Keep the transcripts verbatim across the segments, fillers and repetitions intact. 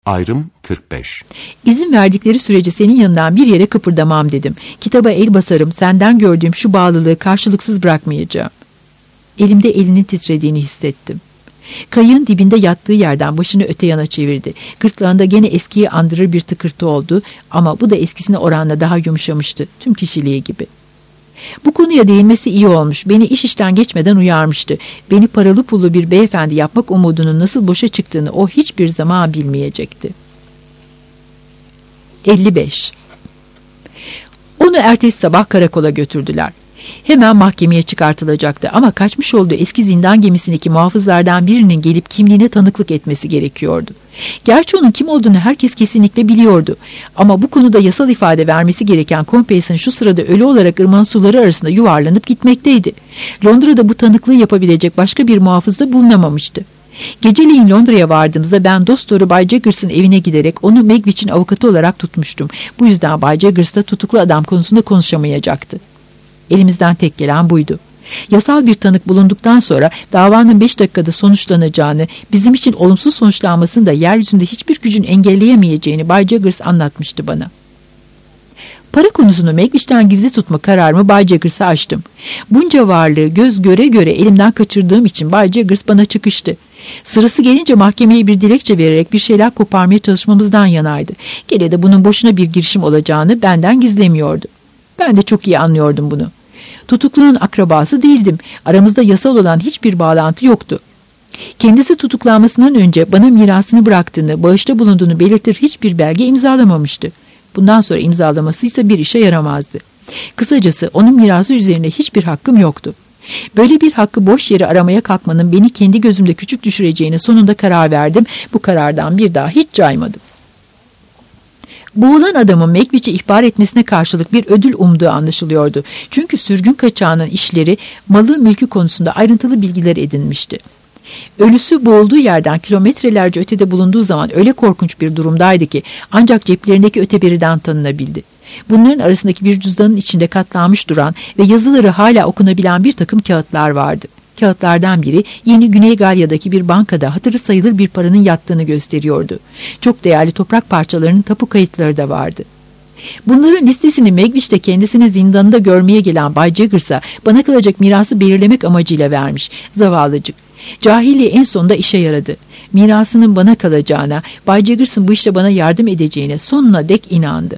Ayrım kırk beş. İzin verdikleri sürece senin yanından bir yere kıpırdamam dedim. Kitaba el basarım, senden gördüğüm şu bağlılığı karşılıksız bırakmayacağım. Elimde elinin titrediğini hissettim. Kayığın dibinde yattığı yerden başını öte yana çevirdi. Gırtlağında gene eskiyi andırır bir tıkırtı oldu ama bu da eskisine oranla daha yumuşamıştı, tüm kişiliği gibi. Bu konuya değinmesi iyi olmuş. Beni iş işten geçmeden uyarmıştı. Beni paralı pullu bir beyefendi yapmak umudunun nasıl boşa çıktığını o hiçbir zaman bilmeyecekti. elli beş. Onu ertesi sabah karakola götürdüler. Hemen mahkemeye çıkartılacaktı ama kaçmış olduğu eski zindan gemisindeki muhafızlardan birinin gelip kimliğine tanıklık etmesi gerekiyordu. Gerçi onun kim olduğunu herkes kesinlikle biliyordu. Ama bu konuda yasal ifade vermesi gereken Compeyson şu sırada ölü olarak ırmağın suları arasında yuvarlanıp gitmekteydi. Londra'da bu tanıklığı yapabilecek başka bir muhafız da bulunamamıştı. Geceleyin Londra'ya vardığımızda ben dostları Bay Jaggers'ın evine giderek onu Magwitch'in avukatı olarak tutmuştum. Bu yüzden Bay Jaggers da tutuklu adam konusunda konuşamayacaktı. Elimizden tek gelen buydu. Yasal bir tanık bulunduktan sonra davanın beş dakikada sonuçlanacağını, bizim için olumsuz sonuçlanmasını da yeryüzünde hiçbir gücün engelleyemeyeceğini Bay Jaggers anlatmıştı bana. Para konusunu Magwitch'ten gizli tutma kararımı Bay Jaggers'a açtım. Bunca varlığı göz göre göre elimden kaçırdığım için Bay Jaggers bana çıkıştı. Sırası gelince mahkemeye bir dilekçe vererek bir şeyler koparmaya çalışmamızdan yanaydı. Gene de bunun boşuna bir girişim olacağını benden gizlemiyordu. Ben de çok iyi anlıyordum bunu. Tutuklunun akrabası değildim. Aramızda yasal olan hiçbir bağlantı yoktu. Kendisi tutuklanmasından önce bana mirasını bıraktığını, bağışta bulunduğunu belirtir hiçbir belge imzalamamıştı. Bundan sonra imzalamasıysa bir işe yaramazdı. Kısacası onun mirası üzerine hiçbir hakkım yoktu. Böyle bir hakkı boş yere aramaya kalkmanın beni kendi gözümde küçük düşüreceğine sonunda karar verdim. Bu karardan bir daha hiç caymadım. Boğulan adamın Magwitch'i ihbar etmesine karşılık bir ödül umduğu anlaşılıyordu. Çünkü sürgün kaçağının işleri, malı mülkü konusunda ayrıntılı bilgiler edinmişti. Ölüsü boğulduğu yerden kilometrelerce ötede bulunduğu zaman öyle korkunç bir durumdaydı ki ancak ceplerindeki öteberiden tanınabildi. Bunların arasındaki bir cüzdanın içinde katlanmış duran ve yazıları hala okunabilen bir takım kağıtlar vardı. Kağıtlardan biri yeni Güney Galya'daki bir bankada hatırı sayılır bir paranın yattığını gösteriyordu. Çok değerli toprak parçalarının tapu kayıtları da vardı. Bunların listesini Magwitch de kendisini zindanında görmeye gelen Bay Jaggers'a bana kalacak mirası belirlemek amacıyla vermiş. Zavallıcık. Cahilliği en sonunda işe yaradı. Mirasının bana kalacağına, Bay Jaggers'ın bu işte bana yardım edeceğine sonuna dek inandı.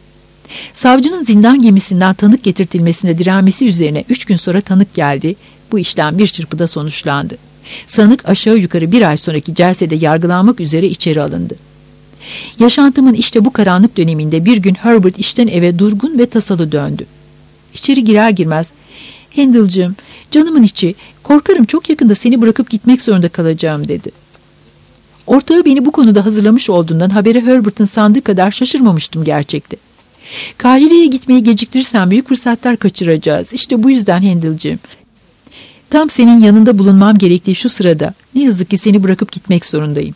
Savcının zindan gemisinden tanık getirtilmesine direnmesi üzerine üç gün sonra tanık geldi. Bu işlem bir çırpıda sonuçlandı. Sanık aşağı yukarı bir ay sonraki celsede yargılanmak üzere içeri alındı. Yaşantımın işte bu karanlık döneminde bir gün Herbert işten eve durgun ve tasalı döndü. İçeri girer girmez, "Handal'cığım, canımın içi, korkarım çok yakında seni bırakıp gitmek zorunda kalacağım," dedi. Ortağı beni bu konuda hazırlamış olduğundan habere Herbert'ın sandığı kadar şaşırmamıştım gerçekte. "Kahire'ye gitmeyi geciktirirsen büyük fırsatlar kaçıracağız. İşte bu yüzden Handal'cığım. Tam senin yanında bulunmam gerektiği şu sırada ne yazık ki seni bırakıp gitmek zorundayım.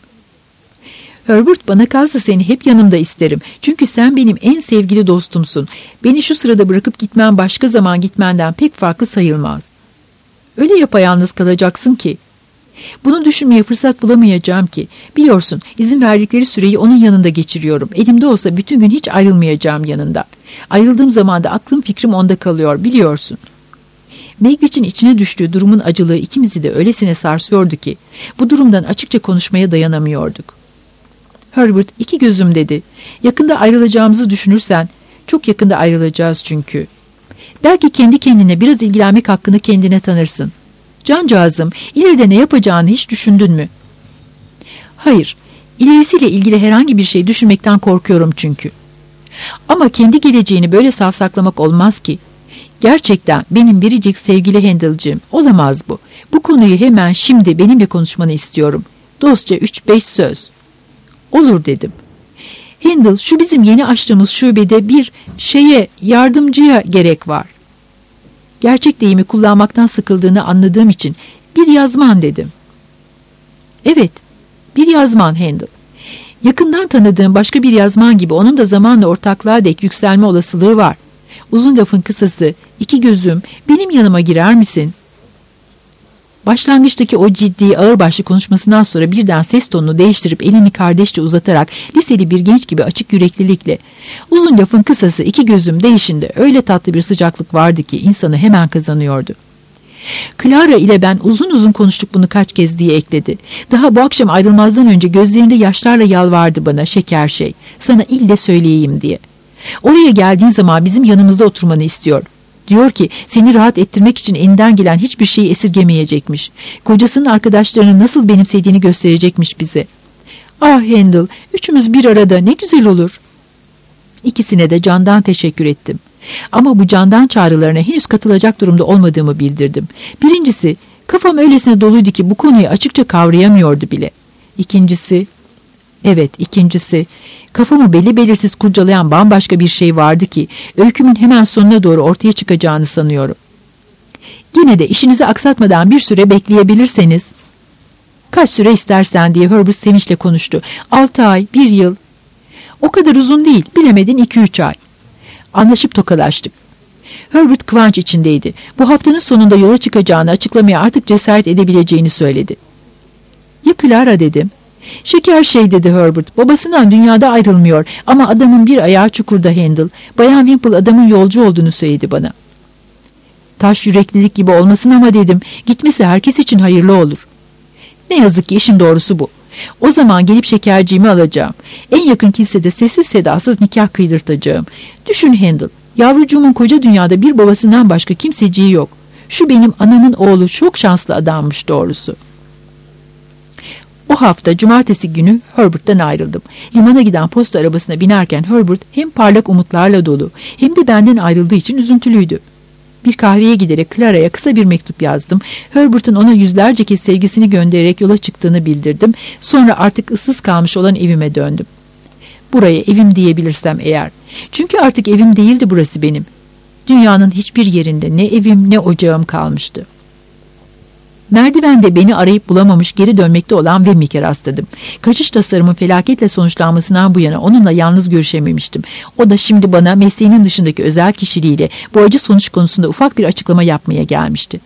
Herbert, bana kalsa seni hep yanımda isterim. Çünkü sen benim en sevgili dostumsun. Beni şu sırada bırakıp gitmen başka zaman gitmenden pek farklı sayılmaz. Öyle yapayalnız kalacaksın ki. Bunu düşünmeye fırsat bulamayacağım ki. Biliyorsun, izin verdikleri süreyi onun yanında geçiriyorum. Elimde olsa bütün gün hiç ayrılmayacağım yanında. Ayrıldığım zaman da aklım fikrim onda kalıyor, biliyorsun." Magwitch'in içine düştüğü durumun acılığı ikimizi de öylesine sarsıyordu ki bu durumdan açıkça konuşmaya dayanamıyorduk. Herbert, "İki gözüm," dedi. "Yakında ayrılacağımızı düşünürsen, çok yakında ayrılacağız çünkü. Belki kendi kendine biraz ilgilenmek hakkını kendine tanırsın. Cancağızım, ileride ne yapacağını hiç düşündün mü?" "Hayır, ilerisiyle ilgili herhangi bir şey düşünmekten korkuyorum çünkü. Ama kendi geleceğini böyle savsaklamak olmaz ki. Gerçekten benim biricik sevgili Handal'cığım, olamaz bu. Bu konuyu hemen şimdi benimle konuşmanı istiyorum. Dostça üç beş söz." "Olur," dedim. "Handal, şu bizim yeni açtığımız şubede bir şeye, yardımcıya gerek var." Gerçek deyimi kullanmaktan sıkıldığını anladığım için "Bir yazman," dedim. "Evet, bir yazman Handal. Yakından tanıdığım başka bir yazman gibi onun da zamanla ortaklığa dek yükselme olasılığı var. Uzun lafın kısası, iki gözüm, benim yanıma girer misin?" Başlangıçtaki o ciddi, ağırbaşlı konuşmasından sonra birden ses tonunu değiştirip elini kardeşçe uzatarak liseli bir genç gibi açık yüreklilikle, "Uzun lafın kısası iki gözüm değişinde öyle tatlı bir sıcaklık vardı ki insanı hemen kazanıyordu." Clara ile ben uzun uzun konuştuk bunu kaç kez diye ekledi. Daha bu akşam ayrılmazdan önce gözlerinde yaşlarla yalvardı bana, şeker şey, sana ille söyleyeyim diye. Oraya geldiğin zaman bizim yanımızda oturmanı istiyor. Diyor ki seni rahat ettirmek için elinden gelen hiçbir şeyi esirgemeyecekmiş. Kocasının arkadaşlarını nasıl benimsediğini gösterecekmiş bize. Ah Handel, üçümüz bir arada ne güzel olur. İkisine de candan teşekkür ettim. Ama bu candan çağrılarına henüz katılacak durumda olmadığımı bildirdim. Birincisi, kafam öylesine doluydu ki bu konuyu açıkça kavrayamıyordu bile. İkincisi, evet ikincisi, kafamı belli belirsiz kurcalayan bambaşka bir şey vardı ki öykümün hemen sonuna doğru ortaya çıkacağını sanıyorum. Yine de işinizi aksatmadan bir süre bekleyebilirseniz. Kaç süre istersen diye Herbert sevinçle konuştu. Altı ay, bir yıl. O kadar uzun değil, bilemedin iki üç ay. Anlaşıp tokalaştık. Herbert kıvanç içindeydi. Bu haftanın sonunda yola çıkacağını açıklamaya artık cesaret edebileceğini söyledi. Ya Clara dedim. Şeker şey dedi Herbert. Babasından dünyada ayrılmıyor ama adamın bir ayağı çukurda Handel. Bayan Wimple adamın yolcu olduğunu söyledi bana. Taş yüreklilik gibi olmasın ama dedim. Gitmesi herkes için hayırlı olur. Ne yazık ki işin doğrusu bu. O zaman gelip şekerciğimi alacağım. En yakın kilisede sessiz sedasız nikah kıydırtacağım. Düşün Handel. Yavrucuğumun koca dünyada bir babasından başka kimseciği yok. Şu benim anamın oğlu çok şanslı adammış doğrusu. O hafta cumartesi günü Herbert'ten ayrıldım. Limana giden posta arabasına binerken Herbert hem parlak umutlarla dolu hem de benden ayrıldığı için üzüntülüydü. Bir kahveye giderek Clara'ya kısa bir mektup yazdım. Herbert'ın ona yüzlerce kez sevgisini göndererek yola çıktığını bildirdim. Sonra artık ıssız kalmış olan evime döndüm. Buraya evim diyebilirsem eğer. Çünkü artık evim değildi burası benim. Dünyanın hiçbir yerinde ne evim ne ocağım kalmıştı. Merdivende beni arayıp bulamamış geri dönmekte olan Wemmick'e rastladım. Kaçış tasarımın felaketle sonuçlanmasından bu yana onunla yalnız görüşememiştim. O da şimdi bana mesleğinin dışındaki özel kişiliğiyle bu acı sonuç konusunda ufak bir açıklama yapmaya gelmişti.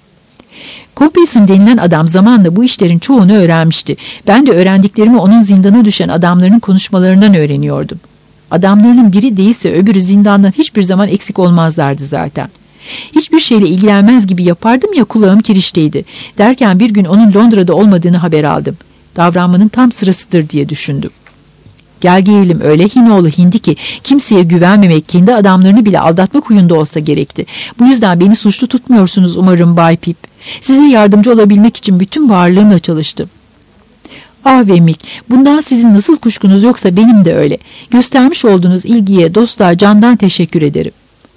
Compeyson denilen adam zamanla bu işlerin çoğunu öğrenmişti. Ben de öğrendiklerimi onun zindana düşen adamların konuşmalarından öğreniyordum. Adamlarının biri değilse öbürü zindandan hiçbir zaman eksik olmazlardı zaten. Hiçbir şeyle ilgilenmez gibi yapardım ya kulağım kirişteydi. Derken bir gün onun Londra'da olmadığını haber aldım. Davranmanın tam sırasıdır diye düşündüm. Gel gelelim öyle Hinoğlu hindi ki kimseye güvenmemek, kendi adamlarını bile aldatmak huyunda olsa gerekti. Bu yüzden beni suçlu tutmuyorsunuz umarım Bay Pip. Size yardımcı olabilmek için bütün varlığımla çalıştım. Ah Wemmick, bundan sizin nasıl kuşkunuz yoksa benim de öyle. Göstermiş olduğunuz ilgiye, dostluğa candan teşekkür ederim.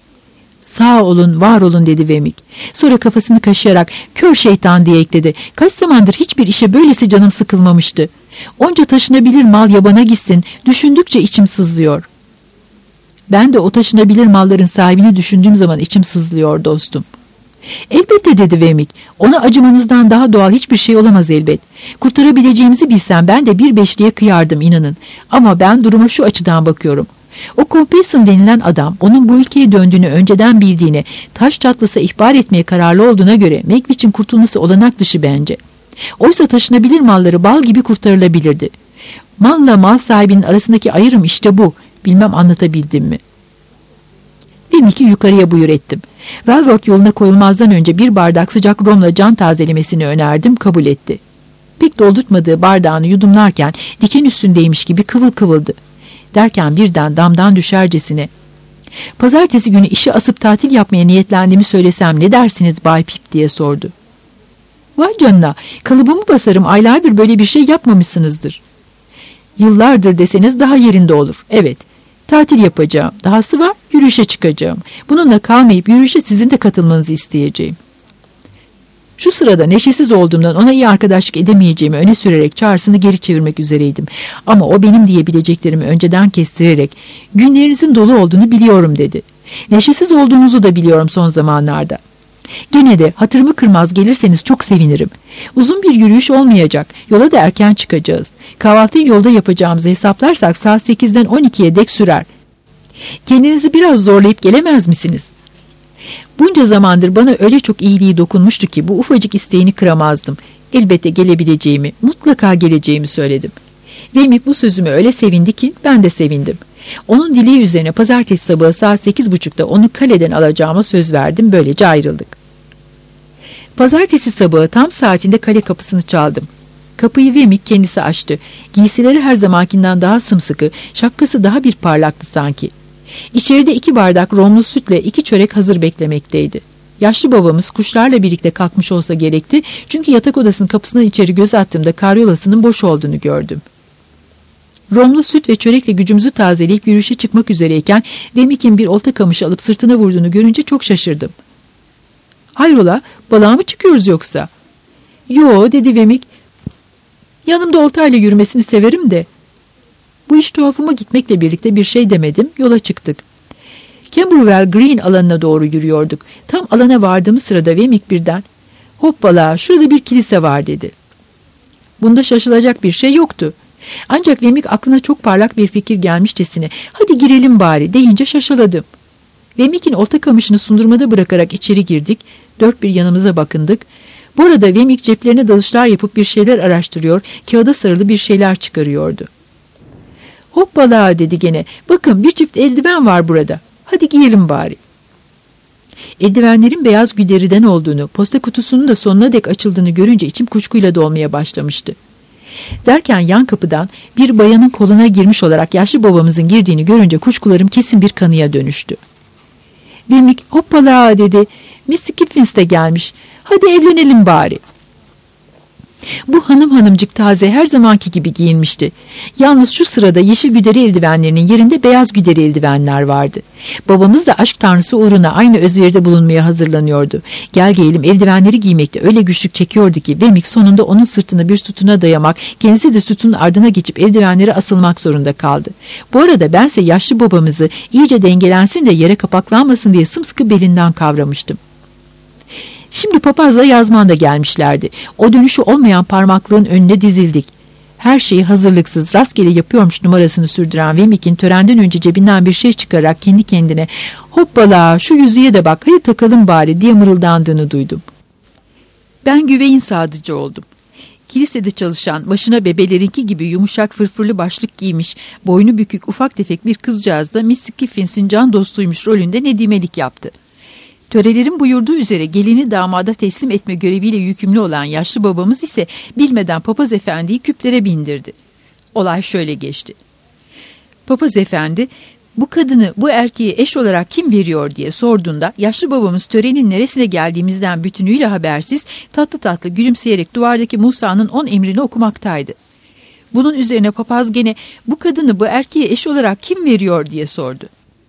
Sağ olun, var olun dedi Wemmick. Sonra kafasını kaşıyarak kör şeytan diye ekledi. Kaç zamandır hiçbir işe böylesi canım sıkılmamıştı. Onca taşınabilir mal yabana gitsin, düşündükçe içim sızlıyor. Ben de o taşınabilir malların sahibini düşündüğüm zaman içim sızlıyor dostum. Elbette dedi Wemmick. Ona acımanızdan daha doğal hiçbir şey olamaz elbet. Kurtarabileceğimizi bilsem ben de bir beşliğe kıyardım inanın. Ama ben duruma şu açıdan bakıyorum. O Compeyson denilen adam onun bu ülkeye döndüğünü önceden bildiğine, taş çatlasa ihbar etmeye kararlı olduğuna göre Megwitch'in kurtulması olanak dışı bence. Oysa taşınabilir malları bal gibi kurtarılabilirdi. Malla mal sahibinin arasındaki ayrım işte bu. Bilmem anlatabildim mi? Wemmick'i yukarıya buyur ettim. Walworth yoluna koyulmazdan önce bir bardak sıcak romla can tazelemesini önerdim, kabul etti. Pek doldurtmadığı bardağını yudumlarken diken üstündeymiş gibi kıvıl kıvıldı. Derken birden damdan düşercesine "Pazartesi günü işi asıp tatil yapmaya niyetlendiğimi söylesem ne dersiniz Bay Pip?" diye sordu. "Vay canına, kalıbımı basarım, aylardır böyle bir şey yapmamışsınızdır." "Yıllardır deseniz daha yerinde olur. Evet, tatil yapacağım. Dahası var, yürüyüşe çıkacağım. Bununla kalmayıp yürüyüşe sizin de katılmanızı isteyeceğim." Şu sırada neşesiz olduğumdan ona iyi arkadaşlık edemeyeceğimi öne sürerek çağrısını geri çevirmek üzereydim. Ama o benim diyebileceklerimi önceden kestirerek "Günlerinizin dolu olduğunu biliyorum" dedi. "Neşesiz olduğunuzu da biliyorum son zamanlarda. Gene de hatırımı kırmaz gelirseniz çok sevinirim. Uzun bir yürüyüş olmayacak. Yola da erken çıkacağız. Kahvaltıyı yolda yapacağımızı hesaplarsak saat sekizden on ikiye dek sürer. Kendinizi biraz zorlayıp gelemez misiniz?" Bunca zamandır bana öyle çok iyiliği dokunmuştu ki bu ufacık isteğini kıramazdım. Elbette gelebileceğimi, mutlaka geleceğimi söyledim. Vemik bu sözüme öyle sevindi ki ben de sevindim. Onun dileği üzerine pazartesi sabahı saat sekiz buçukta onu kaleden alacağıma söz verdim. Böylece ayrıldık. Pazartesi sabahı tam saatinde kale kapısını çaldım. Kapıyı Vemik kendisi açtı. Giysileri her zamankinden daha sımsıkı, şapkası daha bir parlaktı sanki. İçeride iki bardak romlu sütle iki çörek hazır beklemekteydi. Yaşlı babamız kuşlarla birlikte kalkmış olsa gerekti, çünkü yatak odasının kapısından içeri göz attığımda karyolasının boş olduğunu gördüm. Romlu süt ve çörekle gücümüzü tazeleyip yürüyüşe çıkmak üzereyken Vemik'in bir olta kamışı alıp sırtına vurduğunu görünce çok şaşırdım. "Hayrola, balığa mı çıkıyoruz yoksa?" "Yo," dedi Vemik. "Yanımda oltayla yürümesini severim de." Bu iş tuhafıma gitmekle birlikte bir şey demedim, yola çıktık. Camberwell Green alanına doğru yürüyorduk. Tam alana vardığımız sırada Vemik birden "Hoppala, şurada bir kilise var," dedi. Bunda şaşılacak bir şey yoktu. Ancak Vemik aklına çok parlak bir fikir gelmişçesine "Hadi girelim bari," deyince şaşaladım. Vemik'in olta kamışını sundurmada bırakarak içeri girdik. Dört bir yanımıza bakındık. Bu arada Vemik ceplerine dalışlar yapıp bir şeyler araştırıyor, kağıda sarılı bir şeyler çıkarıyordu. "Hoppala," dedi gene. "Bakın, bir çift eldiven var burada. Hadi giyelim bari." Eldivenlerin beyaz güderiden olduğunu, posta kutusunun da sonuna dek açıldığını görünce içim kuşkuyla dolmaya başlamıştı. Derken yan kapıdan bir bayanın koluna girmiş olarak yaşlı babamızın girdiğini görünce kuşkularım kesin bir kanıya dönüştü. Vemik "Hoppala," dedi. "Miss Skiffins de gelmiş. Hadi evlenelim bari." Bu hanım hanımcık taze her zamanki gibi giyinmişti. Yalnız şu sırada yeşil güderi eldivenlerinin yerinde beyaz güderi eldivenler vardı. Babamız da aşk tanrısı uğruna aynı özveride bulunmaya hazırlanıyordu. Gel gelelim eldivenleri giymekte öyle güçlük çekiyordu ki Vemik sonunda onun sırtını bir sütuna dayamak, kendisi de sütunun ardına geçip eldivenlere asılmak zorunda kaldı. Bu arada bense yaşlı babamızı iyice dengelensin de yere kapaklanmasın diye sımsıkı belinden kavramıştım. Şimdi papazla yazman da gelmişlerdi. O dönüşü olmayan parmaklığın önüne dizildik. Her şeyi hazırlıksız, rastgele yapıyormuş numarasını sürdüren Vemik'in törenden önce cebinden bir şey çıkararak kendi kendine "Hoppala, şu yüzüğe de bak, hadi takalım bari," diye mırıldandığını duydum. Ben güveyin sadıcı oldum. Kilisede çalışan, başına bebelerinki gibi yumuşak fırfırlı başlık giymiş, boynu bükük ufak tefek bir kızcağız da Miss Skiffins'in can dostuymuş rolünde nedimelik yaptı. Törelerin buyurduğu üzere gelini damada teslim etme göreviyle yükümlü olan yaşlı babamız ise bilmeden papaz efendiyi küplere bindirdi. Olay şöyle geçti. Papaz efendi, "Bu kadını bu erkeğe eş olarak kim veriyor?" diye sorduğunda yaşlı babamız törenin neresine geldiğimizden bütünüyle habersiz tatlı tatlı gülümseyerek duvardaki Musa'nın on emrini okumaktaydı. Bunun üzerine papaz gene "Bu kadını bu erkeğe eş olarak kim veriyor?" diye sordu.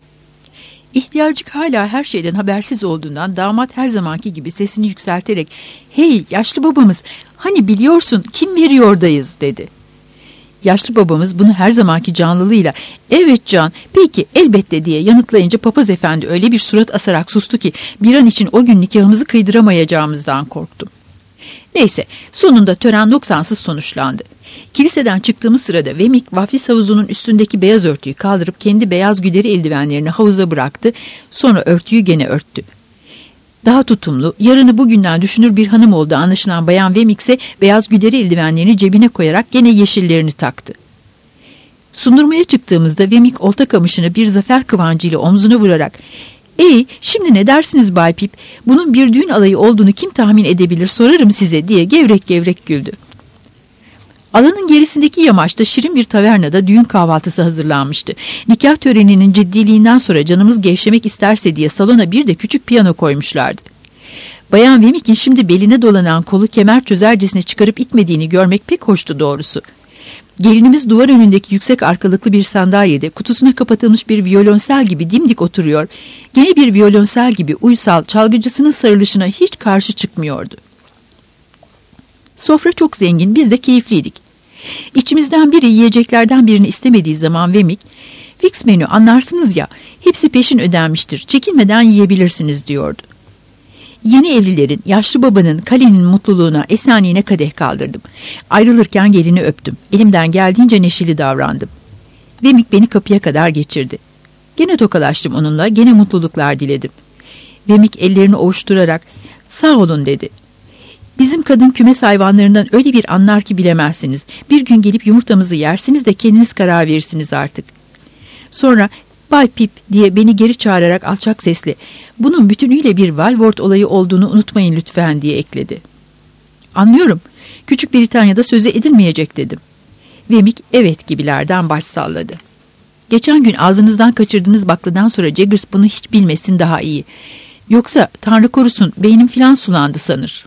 İhtiyarcık hala her şeyden habersiz olduğundan damat her zamanki gibi sesini yükselterek "Hey yaşlı babamız, hani biliyorsun kim veriyordayız," dedi. Yaşlı babamız bunu her zamanki canlılığıyla "Evet can, peki elbette," diye yanıtlayınca papaz efendi öyle bir surat asarak sustu ki bir an için o gün nikahımızı kıydıramayacağımızdan korktum. Neyse, sonunda tören noksansız sonuçlandı. Kiliseden çıktığımız sırada Vemik vaftiz havuzunun üstündeki beyaz örtüyü kaldırıp kendi beyaz güderi eldivenlerini havuza bıraktı, sonra örtüyü gene örttü. Daha tutumlu, yarını bugünden düşünür bir hanım olduğu anlaşılan bayan Vemik ise beyaz güderi eldivenlerini cebine koyarak gene yeşillerini taktı. Sundurmaya çıktığımızda Vemik olta kamışını bir zafer kıvancıyla omzuna vurarak "Ey, şimdi ne dersiniz Bay Pip, bunun bir düğün alayı olduğunu kim tahmin edebilir sorarım size," diye gevrek gevrek güldü. Alanın gerisindeki yamaçta şirin bir tavernada düğün kahvaltısı hazırlanmıştı. Nikah töreninin ciddiliğinden sonra canımız gevşemek isterse diye salona bir de küçük piyano koymuşlardı. Bayan Vemik'in şimdi beline dolanan kolu kemer çözercesine çıkarıp itmediğini görmek pek hoştu doğrusu. Gelinimiz duvar önündeki yüksek arkalıklı bir sandalyede kutusuna kapatılmış bir violonsel gibi dimdik oturuyor. Gene bir violonsel gibi uysal, çalgıcısının sarılışına hiç karşı çıkmıyordu. Sofra çok zengin, biz de keyifliydik. İçimizden biri yiyeceklerden birini istemediği zaman Vemik, "Fix menü anlarsınız ya, hepsi peşin ödenmiştir, çekinmeden yiyebilirsiniz," diyordu. Yeni evlilerin, yaşlı babanın, kalenin mutluluğuna, esenliğine kadeh kaldırdım. Ayrılırken gelini öptüm. Elimden geldiğince neşeli davrandım. Vemik beni kapıya kadar geçirdi. Gene tokalaştım onunla, gene mutluluklar diledim. Vemik ellerini ovuşturarak "Sağ olun" dedi. "Bizim kadın kümes hayvanlarından öyle bir anlar ki bilemezsiniz. Bir gün gelip yumurtamızı yersiniz de kendiniz karar verirsiniz artık." Sonra "Bay Pip" diye beni geri çağırarak alçak sesle "Bunun bütünüyle bir Walworth olayı olduğunu unutmayın lütfen" diye ekledi. "Anlıyorum. Küçük Britanya'da sözü edilmeyecek" dedim. Vemik evet gibilerden baş salladı. "Geçen gün ağzınızdan kaçırdığınız bakladan sonra Jaggers bunu hiç bilmesin daha iyi. Yoksa Tanrı korusun beynim filan sulandı sanır."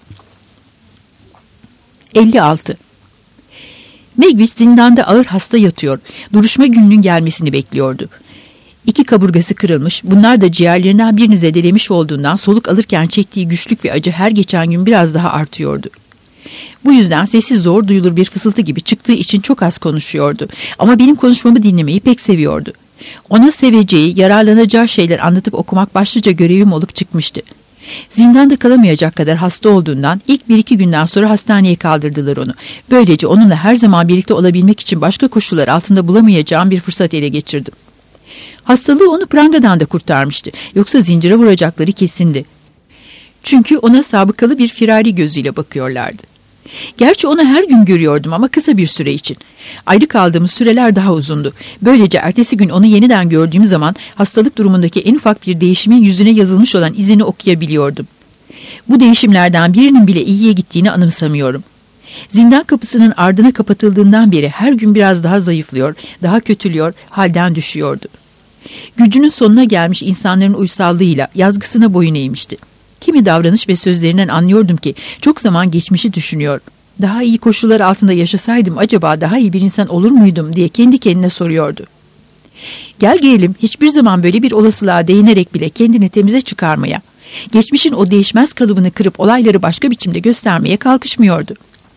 elli altı. Megwitch zindanda ağır hasta yatıyor. Duruşma gününün gelmesini bekliyordu. İki kaburgası kırılmış, bunlar da ciğerlerinden birini zedelemiş olduğundan soluk alırken çektiği güçlük ve acı her geçen gün biraz daha artıyordu. Bu yüzden sesi zor duyulur bir fısıltı gibi çıktığı için çok az konuşuyordu. Ama benim konuşmamı dinlemeyi pek seviyordu. Ona seveceği, yararlanacağı şeyler anlatıp okumak başlıca görevim olup çıkmıştı. Zindanda kalamayacak kadar hasta olduğundan ilk bir iki günden sonra hastaneye kaldırdılar onu. Böylece onunla her zaman birlikte olabilmek için başka koşullar altında bulamayacağım bir fırsat ele geçirdim. Hastalığı onu prangadan da kurtarmıştı. Yoksa zincire vuracakları kesindi. Çünkü ona sabıkalı bir firari gözüyle bakıyorlardı. Gerçi onu her gün görüyordum ama kısa bir süre için. Ayrı kaldığımız süreler daha uzundu. Böylece ertesi gün onu yeniden gördüğüm zaman hastalık durumundaki en ufak bir değişimin yüzüne yazılmış olan izini okuyabiliyordum. Bu değişimlerden birinin bile iyiye gittiğini anımsamıyorum. Zindan kapısının ardına kapatıldığından beri her gün biraz daha zayıflıyor, daha kötülüyor, halden düşüyordu. Gücünün sonuna gelmiş insanların uysallığıyla yazgısına boyun eğmişti. Kimi davranış ve sözlerinden anlıyordum ki çok zaman geçmişi düşünüyor. Daha iyi koşullar altında yaşasaydım acaba daha iyi bir insan olur muydum diye kendi kendine soruyordu. Gel gelelim hiçbir zaman böyle bir olasılığa değinerek bile kendini temize çıkarmaya, geçmişin o değişmez kalıbını kırıp olayları başka biçimde göstermeye kalkışmıyordu.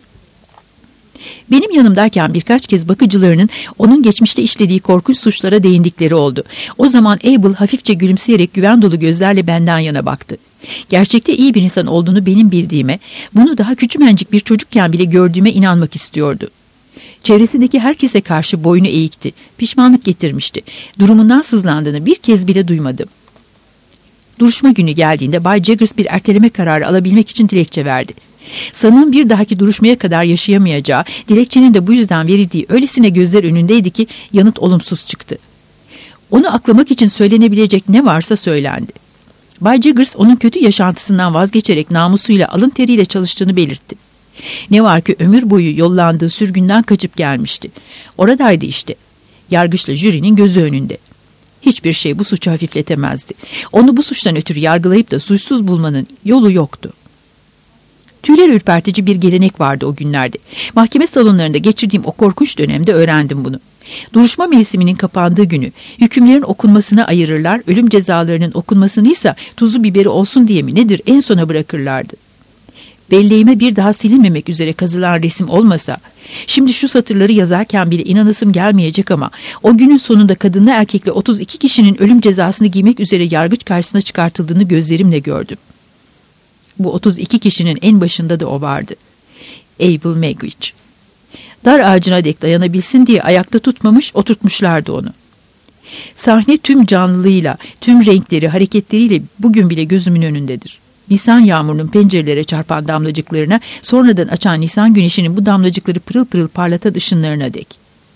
Benim yanımdayken birkaç kez bakıcılarının onun geçmişte işlediği korkunç suçlara değindikleri oldu. O zaman Abel hafifçe gülümseyerek güven dolu gözlerle benden yana baktı. Gerçekte iyi bir insan olduğunu benim bildiğime, bunu daha küçümencik bir çocukken bile gördüğüme inanmak istiyordu. Çevresindeki herkese karşı boynu eğikti, pişmanlık getirmişti. Durumundan sızlandığını bir kez bile duymadım. Duruşma günü geldiğinde Bay Jaggers bir erteleme kararı alabilmek için dilekçe verdi. Sanığın bir dahaki duruşmaya kadar yaşayamayacağı, dilekçenin de bu yüzden verildiği öylesine gözler önündeydi ki yanıt olumsuz çıktı. Onu aklamak için söylenebilecek ne varsa söylendi. Bay Jaggers onun kötü yaşantısından vazgeçerek namusuyla alın teriyle çalıştığını belirtti. Ne var ki ömür boyu yollandığı sürgünden kaçıp gelmişti. Oradaydı işte. Yargıçla jürinin gözü önünde. Hiçbir şey bu suçu hafifletemezdi. Onu bu suçtan ötürü yargılayıp da suçsuz bulmanın yolu yoktu. Tüyler ürpertici bir gelenek vardı o günlerde. Mahkeme salonlarında geçirdiğim o korkunç dönemde öğrendim bunu. Duruşma mevsiminin kapandığı günü hükümlerin okunmasına ayırırlar, ölüm cezalarının okunmasını ise tuzu biberi olsun diye mi nedir en sona bırakırlardı. Belleğime bir daha silinmemek üzere kazılan resim olmasa, şimdi şu satırları yazarken bile inanasım gelmeyecek ama o günün sonunda kadınla erkekle otuz iki kişinin ölüm cezasını giymek üzere yargıç karşısına çıkartıldığını gözlerimle gördüm. Bu otuz iki kişinin en başında da o vardı. Abel Megwitch. Dar ağacına dek dayanabilsin diye ayakta tutmamış, oturtmuşlardı onu. Sahne tüm canlılığıyla, tüm renkleri, hareketleriyle bugün bile gözümün önündedir. Nisan yağmurunun pencerelere çarpan damlacıklarına, sonradan açan Nisan güneşinin bu damlacıkları pırıl pırıl parlatan ışınlarına dek.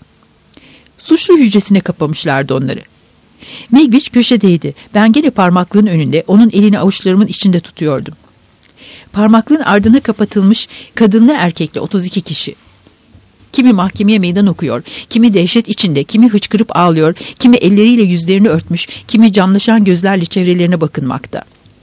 Suçlu hücresine kapamışlardı onları. Megwitch köşedeydi. Ben gene parmaklığın önünde, onun elini avuçlarımın içinde tutuyordum. Parmaklığın ardına kapatılmış kadınla erkekle otuz iki kişi. Kimi mahkemeye meydan okuyor, kimi dehşet içinde, kimi hıçkırıp ağlıyor, kimi elleriyle yüzlerini örtmüş, kimi camlaşan gözlerle çevrelerine bakınmakta.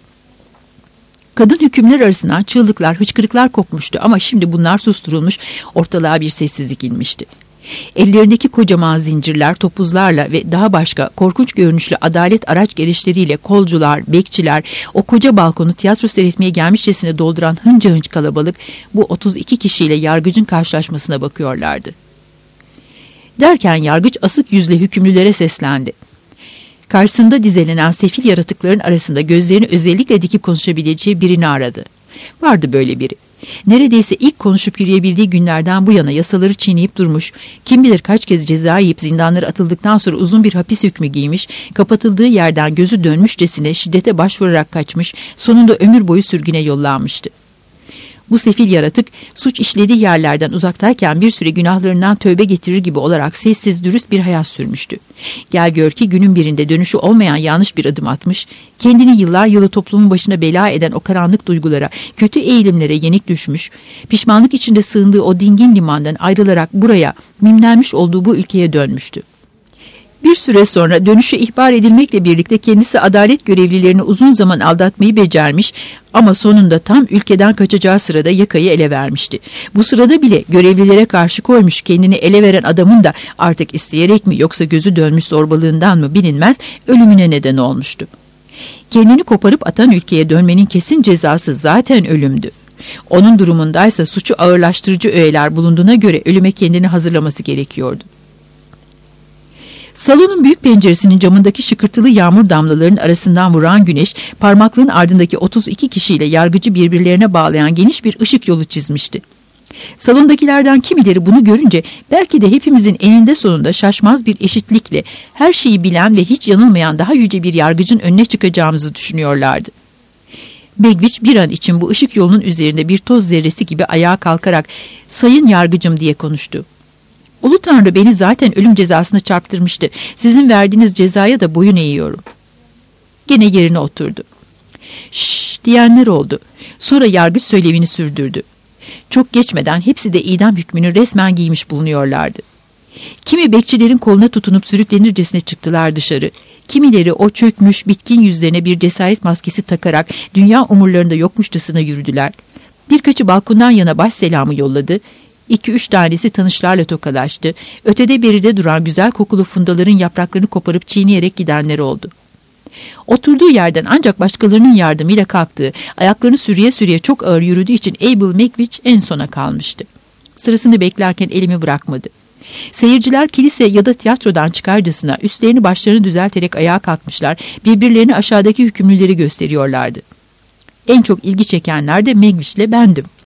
Kadın hükümler arasından çığlıklar, hıçkırıklar kopmuştu ama şimdi bunlar susturulmuş, ortalığa bir sessizlik inmişti. Ellerindeki kocaman zincirler, topuzlarla ve daha başka korkunç görünüşlü adalet araç gereçleriyle kolcular, bekçiler, o koca balkonu tiyatro seyretmeye gelmişçesine dolduran hınca hınç kalabalık bu otuz iki kişiyle yargıcın karşılaşmasına bakıyorlardı. Derken yargıç asık yüzle hükümlülere seslendi. Karşısında dizelenen sefil yaratıkların arasında gözlerini özellikle dikip konuşabileceği birini aradı. Vardı böyle biri. Neredeyse ilk konuşup yürüyebildiği günlerden bu yana yasaları çiğneyip durmuş, kim bilir kaç kez ceza yiyip zindanlara atıldıktan sonra uzun bir hapis hükmü giymiş, kapatıldığı yerden gözü dönmüşçesine şiddete başvurarak kaçmış, sonunda ömür boyu sürgüne yollanmıştı. Bu sefil yaratık suç işlediği yerlerden uzaktayken bir süre günahlarından tövbe getirir gibi olarak sessiz dürüst bir hayat sürmüştü. Gel gör ki günün birinde dönüşü olmayan yanlış bir adım atmış, kendini yıllar yılı toplumun başına bela eden o karanlık duygulara, kötü eğilimlere yenik düşmüş, pişmanlık içinde sığındığı o dingin limandan ayrılarak buraya, mimlenmiş olduğu bu ülkeye dönmüştü. Bir süre sonra dönüşü ihbar edilmekle birlikte kendisi adalet görevlilerini uzun zaman aldatmayı becermiş ama sonunda tam ülkeden kaçacağı sırada yakayı ele vermişti. Bu sırada bile görevlilere karşı koymuş kendini ele veren adamın da artık isteyerek mi yoksa gözü dönmüş zorbalığından mı bilinmez ölümüne neden olmuştu. Kendini koparıp atan ülkeye dönmenin kesin cezası zaten ölümdü. Onun durumundaysa suçu ağırlaştırıcı öğeler bulunduğuna göre ölüme kendini hazırlaması gerekiyordu. Salonun büyük penceresinin camındaki şıkırtılı yağmur damlalarının arasından vuran güneş, parmaklığın ardındaki otuz iki kişiyle yargıcı birbirlerine bağlayan geniş bir ışık yolu çizmişti. Salondakilerden kimileri bunu görünce belki de hepimizin eninde sonunda şaşmaz bir eşitlikle her şeyi bilen ve hiç yanılmayan daha yüce bir yargıcın önüne çıkacağımızı düşünüyorlardı. Megwitch bir an için bu ışık yolunun üzerinde bir toz zerresi gibi ayağa kalkarak "Sayın yargıcım" diye konuştu. "Ulu Tanrı beni zaten ölüm cezasına çarptırmıştı. Sizin verdiğiniz cezaya da boyun eğiyorum." Gene yerine oturdu. "Şşş" diyenler oldu. Sonra yargıç söylevini sürdürdü. Çok geçmeden hepsi de idam hükmünü resmen giymiş bulunuyorlardı. Kimi bekçilerin koluna tutunup sürüklenircesine çıktılar dışarı. Kimileri o çökmüş, bitkin yüzlerine bir cesaret maskesi takarak dünya umurlarında yokmuşçasına yürüdüler. Birkaçı balkondan yana baş selamı yolladı. İki üç tanesi tanışlarla tokalaştı. Ötede beride duran güzel kokulu fundaların yapraklarını koparıp çiğneyerek gidenler oldu. Oturduğu yerden ancak başkalarının yardımıyla kalktığı, ayaklarını sürüye sürüye çok ağır yürüdüğü için Abel Megwitch en sona kalmıştı. Sırasını beklerken elimi bırakmadı. Seyirciler kilise ya da tiyatrodan çıkarcasına üstlerini başlarını düzelterek ayağa kalkmışlar, birbirlerini aşağıdaki hükümlüleri gösteriyorlardı. En çok ilgi çekenler de Megwitch'le bendim.